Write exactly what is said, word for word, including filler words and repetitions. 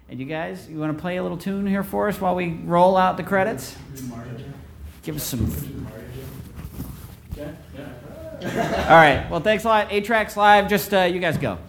And you guys, you want to play a little tune here for us while we roll out the credits? Give us some. All right. Well, thanks a lot. eight Tracks Live. Just uh, you guys go.